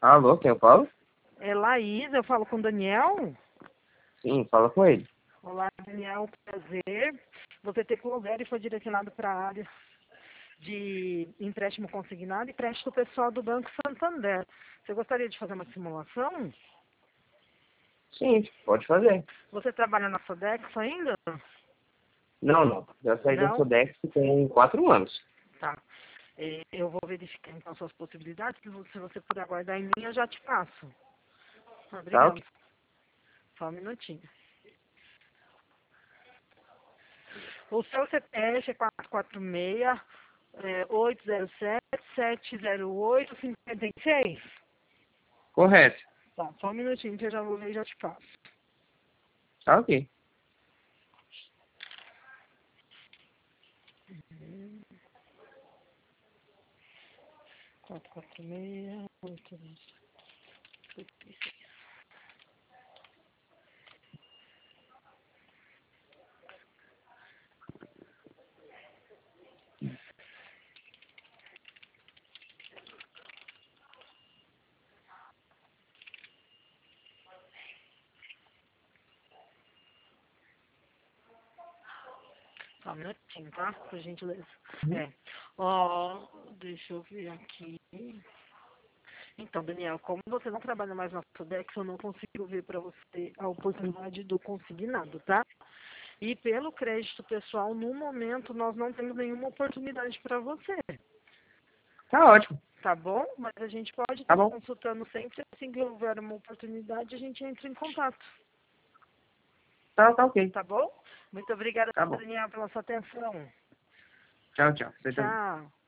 Alô, quem eu falo? É Laís, eu falo com o Daniel. Sim, fala com ele. Olá, Daniel, prazer. Você ter Clover e foi direcionado para a área de empréstimo consignado e empréstimo pessoal do Banco Santander. Você gostaria de fazer uma simulação? Sim, pode fazer. Você trabalha na Sodex ainda? Não. Já saí da Não? Sodex tem 4 anos. Tá. Eu vou verificar então suas possibilidades. Se você puder aguardar em mim, eu já te passo. Tá Obrigada. ok? Só um minutinho. O seu CPF é 446 807 708 56. Correto. Tá, só um minutinho que eu já vou ler e já te passo. Tá ok. 446 807. Só um minutinho, tá? Por gentileza. Ó, deixa eu ver aqui. Então, Daniel, como você não trabalha mais na Sodex, eu não consigo ver para você a oportunidade do consignado, tá? E pelo crédito pessoal, no momento, nós não temos nenhuma oportunidade para você, Tá ótimo. tá bom? Mas a gente pode Tá estar bom. consultando sempre, assim que houver uma oportunidade, a gente entra em contato, Tá ok. tá bom? Muito obrigada, Tá bom. Daniel, pela sua atenção. Tchau. Você também. Tchau.